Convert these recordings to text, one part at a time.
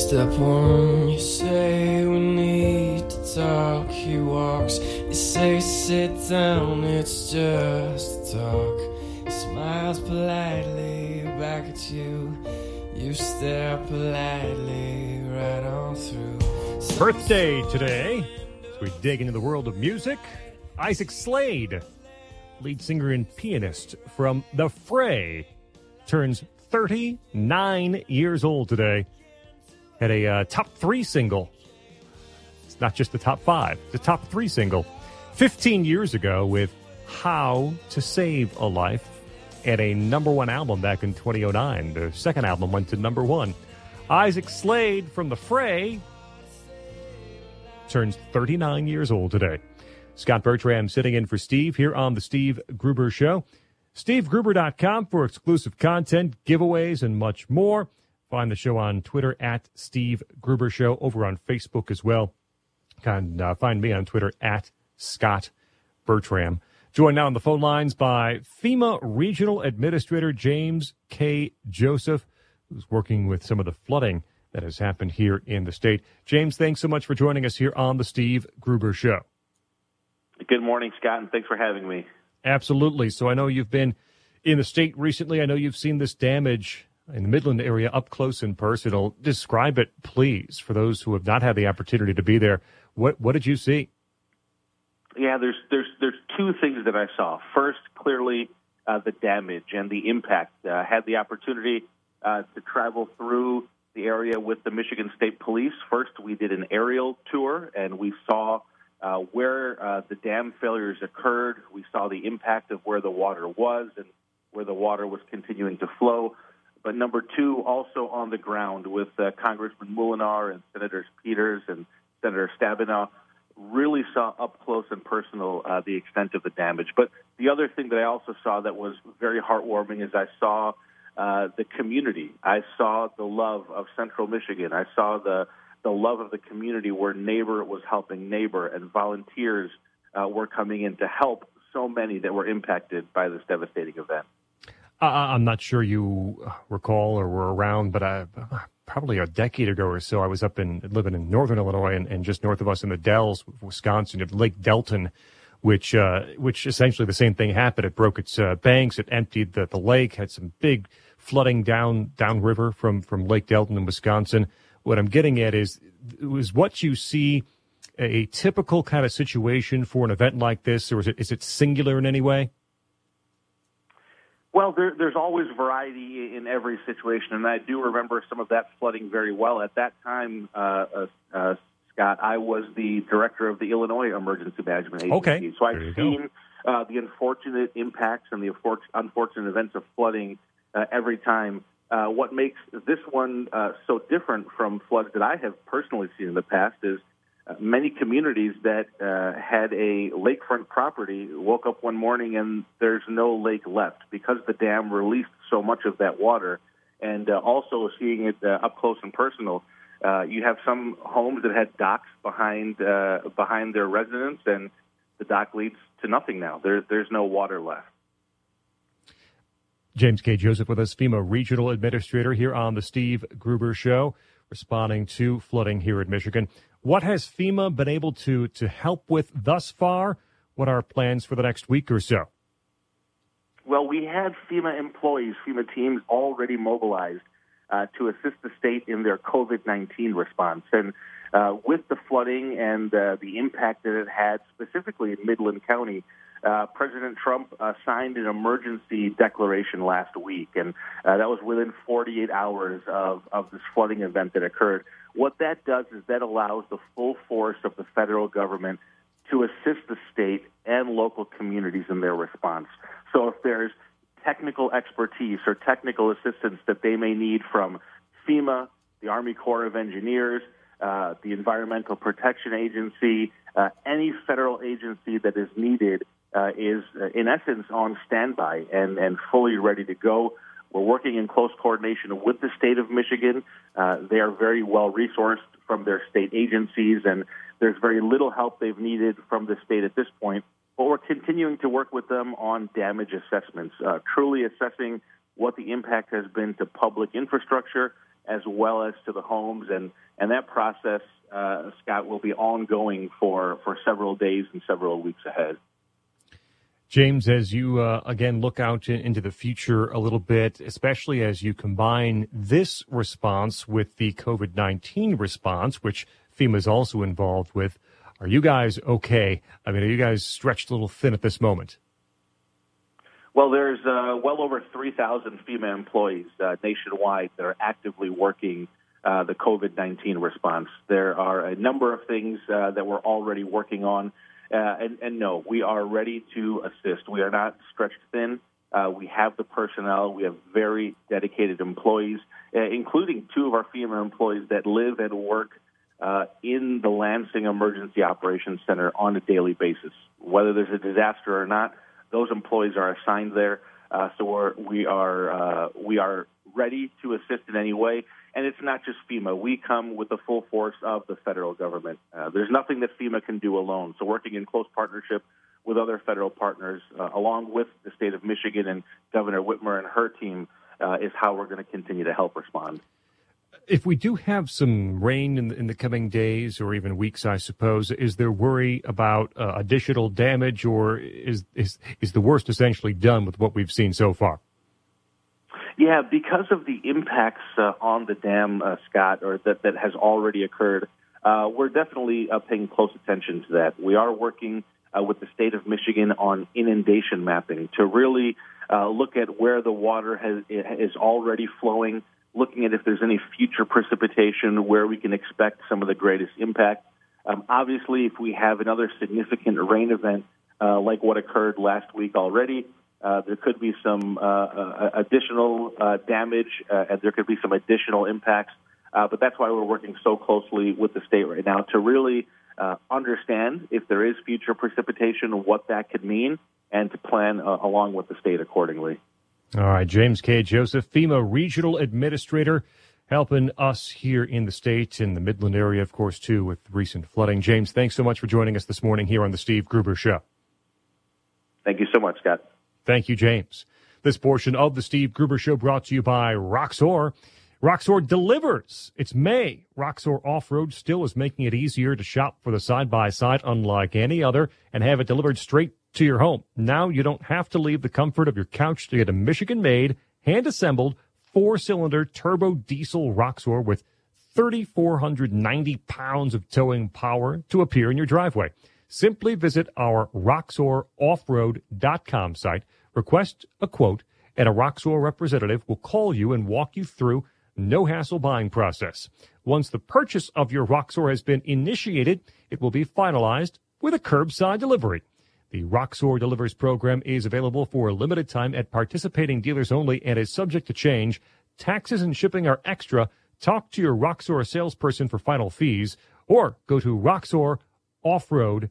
Step one, you say we need to talk. He walks, you say sit down, it's just talk. He smiles politely back at you. You stare politely right on through. Birthday today, as we dig into the world of music, Isaac Slade, lead singer and pianist from The Fray, turns 39 years old today. Had a top 3 single. It's not just the top 5, it's a top 3 single. 15 years ago with How to Save a Life, and a number 1 album back in 2009. The second album went to number 1. Isaac Slade from The Fray turns 39 years old today. Scott Bertram sitting in for Steve here on The Steve Gruber Show. SteveGruber.com for exclusive content, giveaways, and much more. Find the show on Twitter at Steve Gruber Show, over on Facebook as well. And find me on Twitter at Scott Bertram. Joined now on the phone lines by FEMA Regional Administrator James K. Joseph, who's working with some of the flooding that has happened here in the state. James, thanks so much for joining us here on the Steve Gruber Show. Good morning, Scott, and thanks for having me. Absolutely. So I know you've been in the state recently. I know you've seen this damage in the Midland area up close and personal. Describe it, please, for those who have not had the opportunity to be there. What did you see? Yeah, there's two things that I saw. First, clearly the damage and the impact. Had the opportunity to travel through the area with the Michigan State Police. First, we did an aerial tour, and we saw where the dam failures occurred. We saw the impact of where the water was and where the water was continuing to flow. But number two, also on the ground with Congressman Moolenaar and Senators Peters and Senator Stabenow, really saw up close and personal the extent of the damage. But the other thing that I also saw that was very heartwarming is I saw the community. I saw the love of Central Michigan. I saw the love of the community where neighbor was helping neighbor and volunteers were coming in to help so many that were impacted by this devastating event. I'm not sure you recall or were around, but probably a decade ago or so, I was living in northern Illinois and just north of us in the Dells, Wisconsin, at Lake Delton, which essentially the same thing happened. It broke its banks, it emptied the lake, had some big flooding downriver from Lake Delton in Wisconsin. What I'm getting at is what you see a typical kind of situation for an event like this, or is it singular in any way? Well, there's always variety in every situation, and I do remember some of that flooding very well. At that time, Scott, I was the director of the Illinois Emergency Management Agency. Okay. So I've seen the unfortunate impacts and the unfortunate events of flooding every time. What makes this one so different from floods that I have personally seen in the past is many communities that had a lakefront property woke up one morning and there's no lake left because the dam released so much of that water. And also seeing it up close and personal, you have some homes that had docks behind their residence, and the dock leads to nothing now. There's no water left. James K. Joseph with us, FEMA Regional Administrator here on the Steve Gruber Show, responding to flooding here in Michigan. What has FEMA been able to help with thus far? What are plans for the next week or so? Well, we had FEMA employees, FEMA teams already mobilized to assist the state in their COVID-19 response. And with the flooding and the impact that it had specifically in Midland County, President Trump signed an emergency declaration last week, and that was within 48 hours of this flooding event that occurred. What that does is that allows the full force of the federal government to assist the state and local communities in their response. So if there's technical expertise or technical assistance that they may need from FEMA, the Army Corps of Engineers, the Environmental Protection Agency, any federal agency that is needed is, in essence, on standby and fully ready to go. We're working in close coordination with the state of Michigan. They are very well resourced from their state agencies, and there's very little help they've needed from the state at this point. But we're continuing to work with them on damage assessments, truly assessing what the impact has been to public infrastructure as well as to the homes. And that process, Scott, will be ongoing for several days and several weeks ahead. James, as you, again, look out into the future a little bit, especially as you combine this response with the COVID-19 response, which FEMA is also involved with, are you guys okay? I mean, are you guys stretched a little thin at this moment? Well, there's well over 3,000 FEMA employees nationwide that are actively working the COVID-19 response. There are a number of things that we're already working on. And no, we are ready to assist. We are not stretched thin. We have the personnel. We have very dedicated employees, including 2 of our FEMA employees that live and work in the Lansing Emergency Operations Center on a daily basis. Whether there's a disaster or not, those employees are assigned there. So we are ready to assist in any way. And it's not just FEMA. We come with the full force of the federal government. There's nothing that FEMA can do alone. So working in close partnership with other federal partners, along with the state of Michigan and Governor Whitmer and her team, is how we're going to continue to help respond. If we do have some rain in the coming days or even weeks, I suppose, is there worry about additional damage, or is the worst essentially done with what we've seen so far? Yeah, because of the impacts on the dam, Scott, or that has already occurred, we're definitely paying close attention to that. We are working with the state of Michigan on inundation mapping to really look at where the water is already flowing, looking at if there's any future precipitation where we can expect some of the greatest impact. Obviously, if we have another significant rain event like what occurred last week already, there could be some additional damage, and there could be some additional impacts. But that's why we're working so closely with the state right now to really understand if there is future precipitation, what that could mean, and to plan along with the state accordingly. All right, James K. Joseph, FEMA Regional Administrator, helping us here in the state, in the Midland area, of course, too, with recent flooding. James, thanks so much for joining us this morning here on the Steve Gruber Show. Thank you so much, Scott. Thank you, James. This portion of the Steve Gruber Show brought to you by Roxor. Roxor delivers. It's May. Roxor Off-Road still is making it easier to shop for the side-by-side unlike any other and have it delivered straight to your home. Now you don't have to leave the comfort of your couch to get a Michigan-made, hand-assembled, 4-cylinder turbo diesel Roxor with 3,490 pounds of towing power to appear in your driveway. Simply visit our RoxorOffroad.com site, request a quote, and a Roxor representative will call you and walk you through no-hassle buying process. Once the purchase of your Roxor has been initiated, it will be finalized with a curbside delivery. The Roxor Delivers program is available for a limited time at participating dealers only and is subject to change. Taxes and shipping are extra. Talk to your Roxor salesperson for final fees or go to RoxorOffroad.com.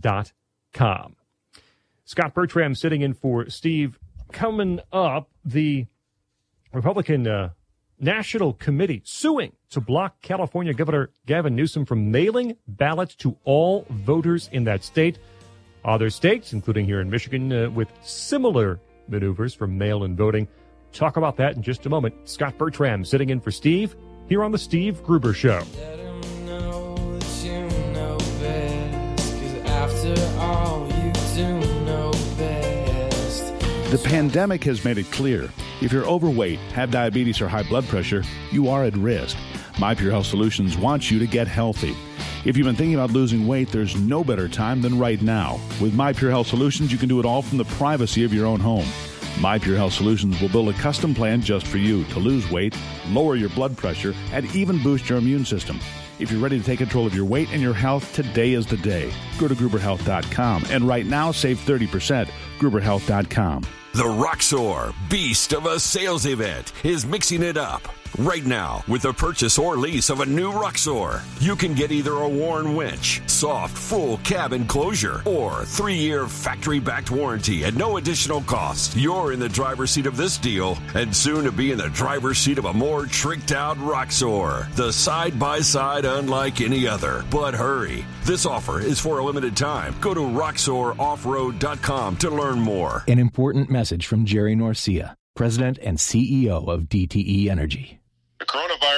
Scott Bertram sitting in for Steve. Coming up, the Republican National Committee suing to block California Governor Gavin Newsom from mailing ballots to all voters in that state. Other states, including here in Michigan, with similar maneuvers for mail-in voting. Talk about that in just a moment. Scott Bertram sitting in for Steve here on the Steve Gruber Show. Let 'em know that you know best, 'cause after all you do know best. The pandemic has made it clear. If you're overweight, have diabetes, or high blood pressure, you are at risk. My Pure Health Solutions wants you to get healthy. If you've been thinking about losing weight, there's no better time than right now. With My Pure Health Solutions, you can do it all from the privacy of your own home. My Pure Health Solutions will build a custom plan just for you to lose weight, lower your blood pressure, and even boost your immune system. If you're ready to take control of your weight and your health, today is the day. Go to GruberHealth.com and right now save 30%. GruberHealth.com. The Roxor Beast of a Sales Event is mixing it up. Right now, with the purchase or lease of a new Roxor, you can get either a Warn winch, soft, full cab enclosure, or 3-year factory-backed warranty at no additional cost. You're in the driver's seat of this deal, and soon to be in the driver's seat of a more tricked-out Roxor. The side-by-side unlike any other. But hurry, this offer is for a limited time. Go to RoxorOffroad.com to learn more. An important message from Jerry Norcia, President and CEO of DTE Energy. The coronavirus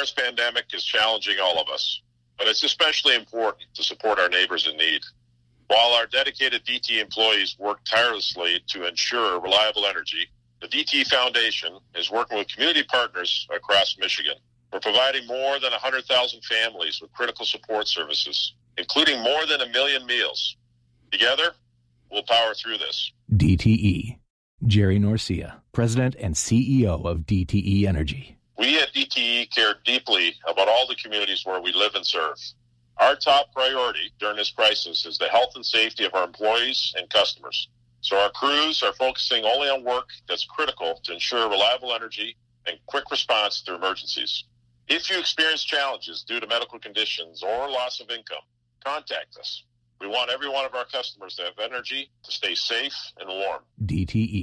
coronavirus pandemic is challenging all of us, but it's especially important to support our neighbors in need. While our dedicated DTE employees work tirelessly to ensure reliable energy, the DTE Foundation is working with community partners across Michigan. We're providing more than 100,000 families with critical support services, including more than 1 million meals. Together, we'll power through this. DTE. Jerry Norcia, President and CEO of DTE Energy. We at DTE care deeply about all the communities where we live and serve. Our top priority during this crisis is the health and safety of our employees and customers. So our crews are focusing only on work that's critical to ensure reliable energy and quick response to emergencies. If you experience challenges due to medical conditions or loss of income, contact us. We want every one of our customers to have energy to stay safe and warm. DTE.